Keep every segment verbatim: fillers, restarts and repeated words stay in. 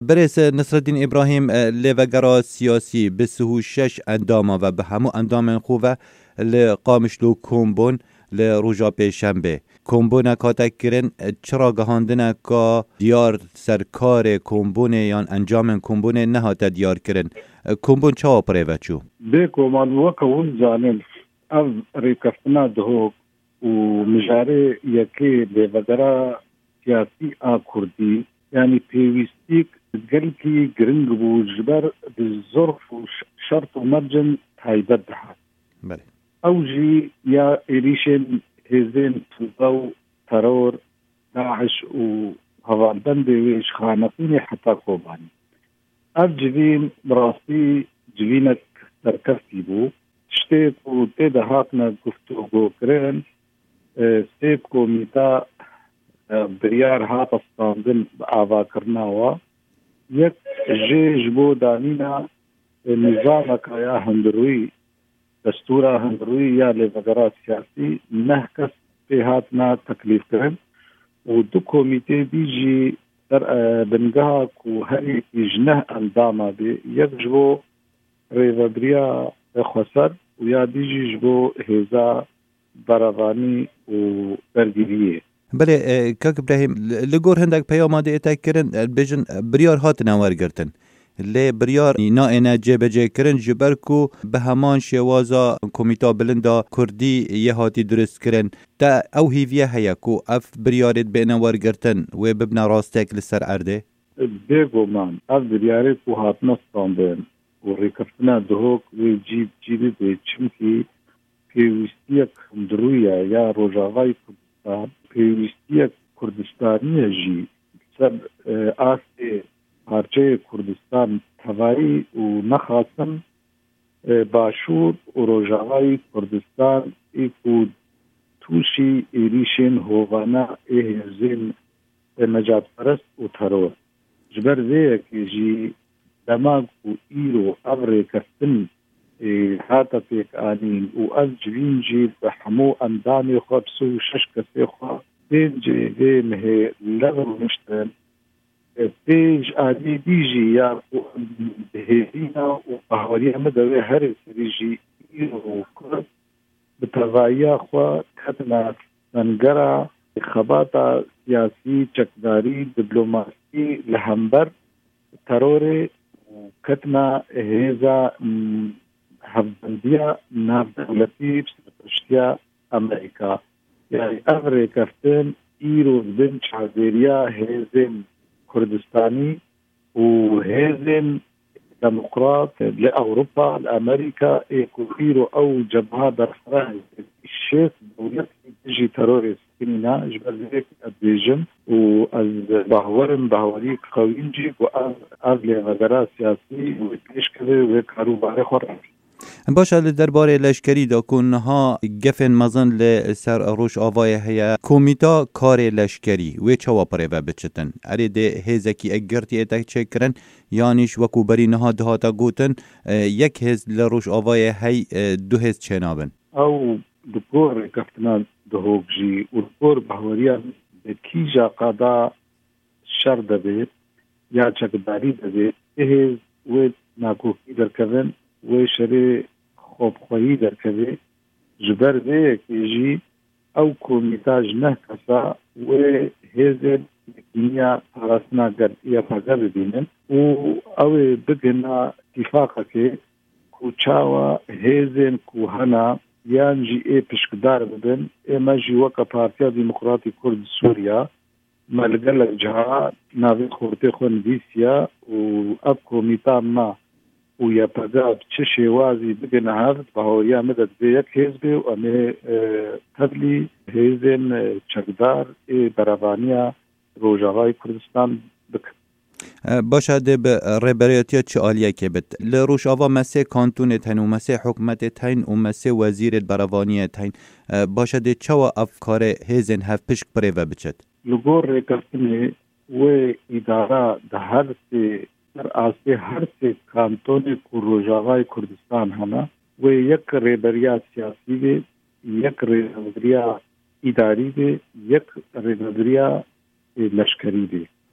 برس نصرالدین ابراهیم لیوگرا سیاسی به سهو شش انداما و به همو اندام خوبه لقامشلو کومبون لروجا پیشنبه کومبون کاتک کرن چرا گهاندنه که دیار سرکار کومبون یا انجام کومبون نهاته دیار کرن کومبون چه آپره وچو؟ بيكو مالوكا ونزانن او ريكفتنا دهوك ومجاري يكي لفدرا سياسي آ كردي يعني بيويستيك قلقي قرنقبو جبر بالظرف وشرط ومرجن هايبدها بله اوجي يا إريشن هزين تنطو ترور داعش وهوان بندي ويش خانقيني حتى كوباني الجبين براسي جبينك تركفتي بو تشتيت وتيدا هاتنا قفتو جو كرين سيب كوميتا بريار هات استاندن آوا کرناوا یک جي جبو دانينا نظامك يا هندروي دستورا هندروي يا لفقرات سياسي نهكس في هاتنا تكليف كرن ودو كوميتي بيجي در بنگاه کو هری اجنه انداما بي يجبو ريفابريا خسر ويا بيجي جبو هزا براباني و برگیریه. بله کاک ابراهیم لگور هندک پیاماده ایتا کرن بیجن بریار هات نوار گرتن لی بریار نا اینا جبه جه کرن جبر کو به همان شوازا کمیتا بلندا کردی یه هاتی درست کرن تا او هیویه هیا کو اف بریارت به نوار گرتن و ببنا راستک لسر عرده؟ بيگو من اف بریارت کو هات نستاندن و ریکفتنا دهوک و جیب جیبی به چمکی پیوستیک درویا یا روژاوای کردستان پیوستیک کردستانی جی سر آسته پارچه کردستان توایی و نخواستن باشور و روژاوای کردستان ایکو توشی ایریشن هوانا ایهزین نجات پرست و ترور جبر ذیک جی دماغ و ایرو ابر کستن هاتا پیک آنین و از جوین جی بحمو اندامی خواب سو شش کسی خواب دین جی دین هی لغر مشتن پیج آدی دیجی یا بهینا و بحوالی همه هر سریجی ایرو کرد بتوایی خواه کتنا منگرا خباتا سیاسی چکداری دیپلوماسی لهمبر ترور کتنا هیزا هفدندیا ناف دولتی بسرطشتیا امریکا یعنی افره کفتن ایرو بن چازیریا هیزن كردستاني وهذن ديمقراط لأوروبا لأمريكا يكوفيرو أو جبهة درفران الشيخ دولتي تجي تروريست كنينا جبال ذلك أدريجن وأز بهورن بهوريك خوينجي وأز لغدرات سياسي وإتليش كذي ويكارو باري خورا باشه درباره لشکری دا کنها گفن مزن لسر روش آوای هیا کومیتا کار لشکری و چوا پره و بچتن اری ده هزکی اگرتی ایتک چه کرن یانیش وکو بری نها دهاتا گوتن یک هز لروش آوای هی دو هز چه نابن او دکور کفتنا دهوک جی و دکور بحوریا کیجا قادا شر دبید یا چکداری دبید هز و ناکوکی در کبن و شری خوب خویی در کبه جبر ده کیجی او کومیتاج نه کسا و هزن دنیا پرسنا گرد یا پاگر بینن و او بگنا اتفاقه که کوچاوا هزن کوهنا یانجی ای پشکدار بدن اما جی وکا پارتیا دیمقراطی کرد سوریا ملگل جها ناوی خورتی خون دیسیا و اب کومیتا ما ويا بقى بتشي وازي بقنا هذا فهو يا مدد بيك هزبي وأنا تبلي هزن چقدار برابانيا روجاوای کردستان بک. باشه ده به ربریاتیات چه آلیه که بد لروش آوا مسیح کانتون تین و مسیح حکمت تین و مسیح وزیر برابانی تین باشه ده چه و افکار هزن هف پشک پره و بچد لگور ریکستنی و اداره ده هر سی در آسه هر سه کانتون روجاوای کردستان هنا و یک رهبریا سیاسی به یک رهبریا اداری به یک رهبریا لشکری به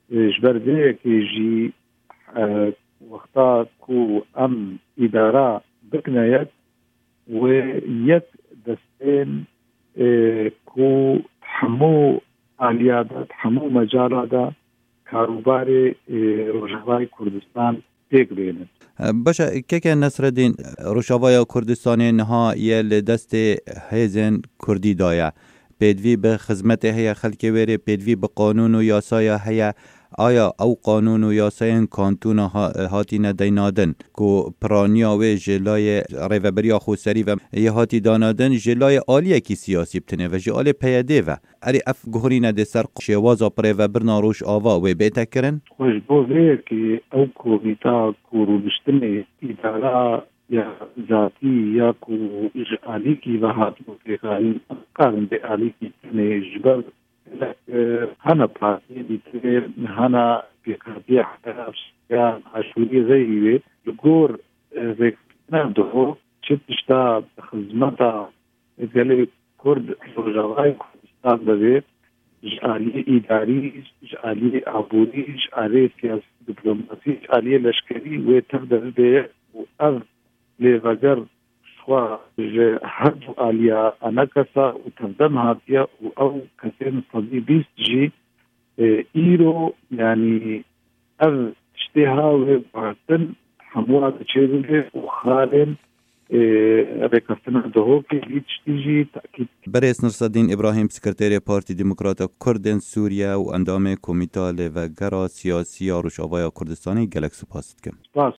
جبرده که جی وقتا کو ام اداره بکناید و یک دستین کو همو آلیادات همو مجالادا کاروبار روژاوای کردستان پیک بینند. باشه که که نصرالدین روشاوای کردستان نها یه لدست هیزن کردی دایا پیدوی به خدمت هیا خلک وری پیدوی به قانون و یاسای هیا آیا او قانون و یاسای کانتون هاتی ندینادن کو پرانیا و جلای ریوبریا خوسری و یه هاتی دانادن جلای عالیه کی سیاسی بتنه و جلای پیاده و اری اف گهری نده سر شوازا پریوبرنا روش آوا و بیتا کرن خوش بوده که او کومیتا کورونشتنه اداره یا ذاتی یا کو اجعالی کی و هات مفیقانی قارن به عالی کی تنه جبر هنا پارتی دیتر هنا بیقابی احتراف یا عشوری غیری لگور رکنا دو چتشتا خدمتا گلی کرد روژاوای کردستان بده اجعالی اداری اجعالی عبودی اجعالی سیاسی دیپلماسی اجعالی لشکری و تقدر به او لغجر شوا هر آلیا انا کسا و تقدم هاتیا و او کسین صدی بیست جی ایرو یعنی او اشتها و بارتن هموها بچیزنه و خالن رکستنا دهو که هیچ تیجی تاکید. برئیس نصرالدین ابراهیم سکرتری پارتی دموکرات کردن سوریا و اندام کمیته لوگرا سیاسی روشاوای کردستانی گلک سپاست کم.